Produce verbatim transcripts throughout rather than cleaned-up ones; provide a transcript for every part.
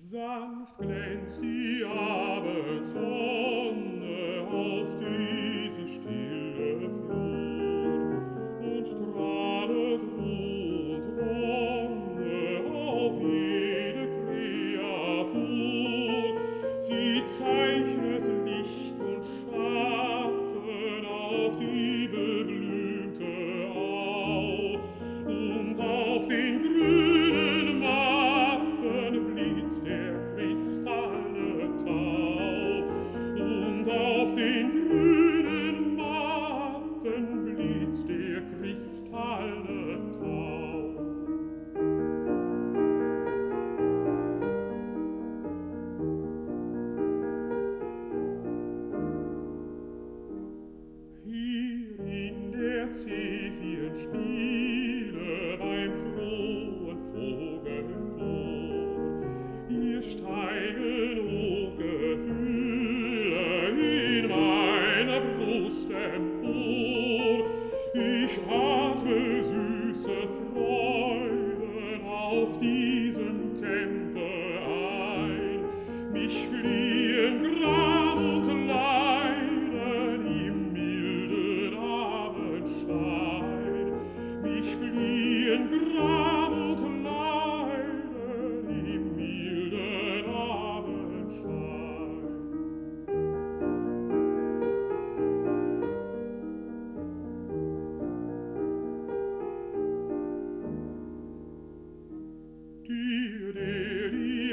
Sanft glänzt die Abendsonne auf diese stille Flur und strahlet Ruh und Wonne auf jede Kreatur. Sie zeichnet Licht und Schatten auf die beblümte Au und auf den grünen Matten blitzt der kristallne Tau und auf den grünen Matten blitzt der kristallne Tau. Hier in der Zephyrn Spiele beim frohen Vogelchor, hier steigen Hochgefühle in meiner Brust empor. Ich atme süße Freuden auf diesen Tempel ein, mich fliehen Gram und Leiden im milden Abendschein, mich fliehen Gram und Leiden im milden Abendschein. Dir, der die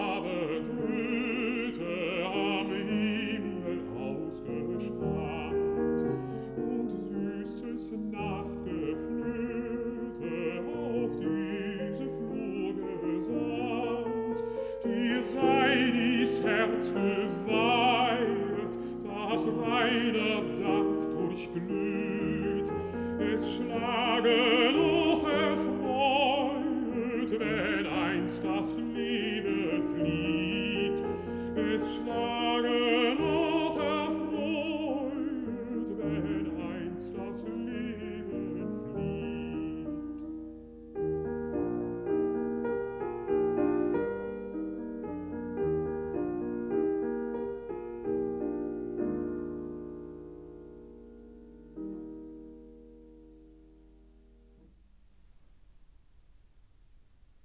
Abendröte am Himmel ausgespannt und süßes Nachtgeflöte auf diese Flur gesandt, dir sei dies Herz geweihet, das reiner Dank durchglüht, es schlage noch erfreut, wenn einst das Leben flieht, es schlage